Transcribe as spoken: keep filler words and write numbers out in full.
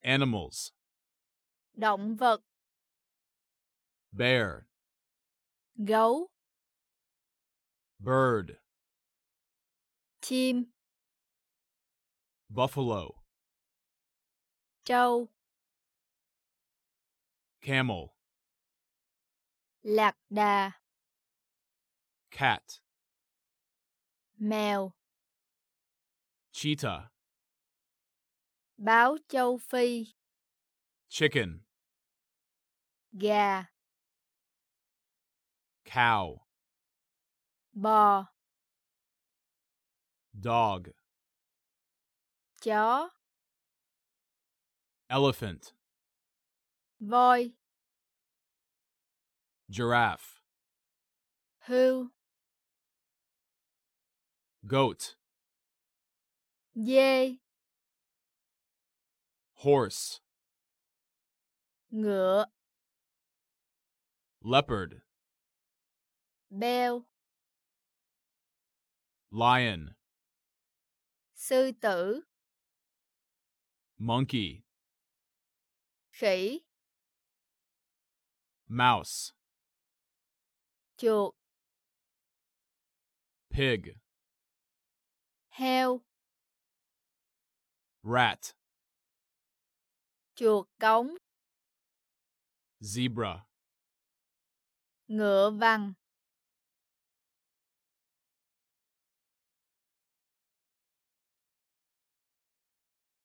Animals. Động vật. Bear. Gấu. Bird. Chim. Buffalo. Trâu. Camel. Lạc đà. Cat. Mèo. Cheetah. Báo châu Phi. Chicken. Gà. Cow. Bò. Dog. Chó. Elephant. Voi. Giraffe. Hươu. Goat. Dê. Horse. Ngựa. Leopard. Beo. Lion. Sư tử. Monkey. Khỉ. Mouse. Chuột. Pig. Heo. Rat. Chuột cống. Zebra. Ngựa vằn.